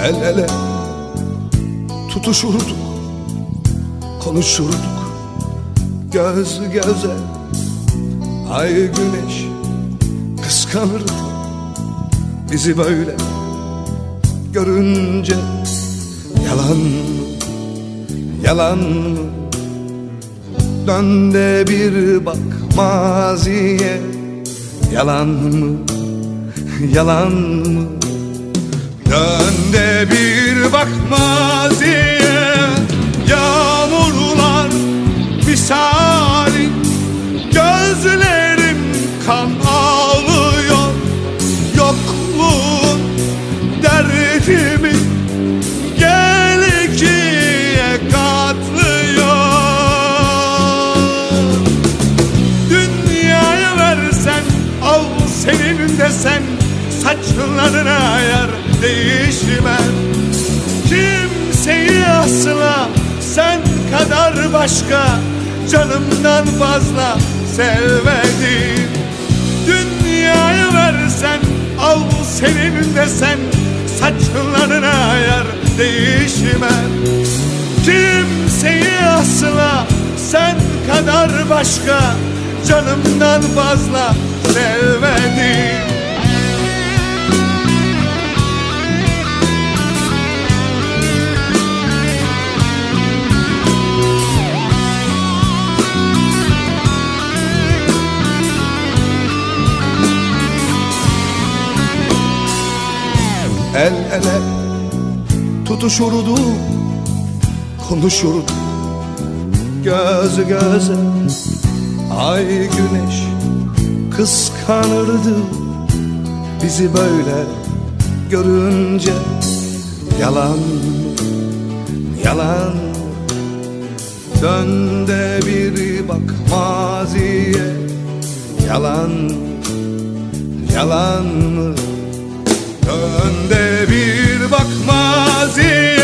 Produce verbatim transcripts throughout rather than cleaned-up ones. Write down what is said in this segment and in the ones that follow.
El ele tutuşurduk, konuşurduk göz göze. Ay güneş kıskanırdı bizi böyle görünce. Yalan mı, yalan mı? Dön de bir bak maziye. Yalan mı, yalan mı? Dön de bir bak maziye. Yağmurlar misali gözlerim kan ağlıyor. Yokluğun derdimi gel ikiye katlıyor. Dünyaya versen al senin desen, saçlarına ayar değişmem. Kimseyi asla sen kadar başka canımdan fazla sevmedim. Dünyaya versen al senin desen, saçlarına ayar değişmem. Kimseyi asla sen kadar başka canımdan fazla sevmedim. El ele tutuşurduk, konuşurduk göz göze. Ay güneş kıskanırdı bizi böyle görünce. Yalan, yalan. Dön de bir bak maziye. Yalan, yalan mı? Dön de bir bak maziye.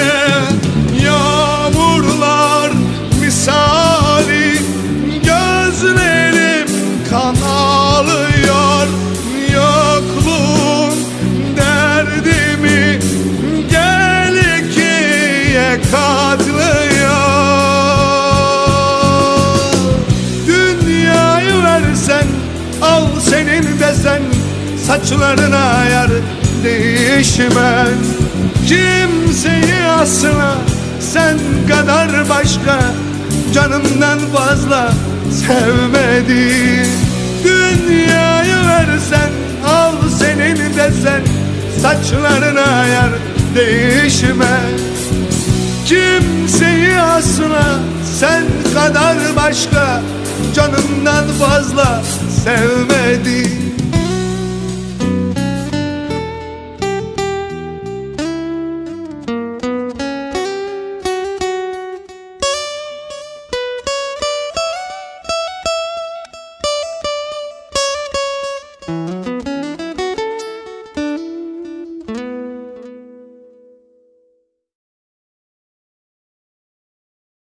Yağmurlar misali gözlerim kan ağlıyor. Yokluğun derdimi gel ikiye katlıyor. Dünyayı versen al senin desen, saçlarına ayar değişmez. Kimseyi asla sen kadar başka canımdan fazla sevmedim. Dünyayı versen al senin desen, saçlarına ayar değişmez. Kimseyi asla sen kadar başka canımdan fazla sevmedim.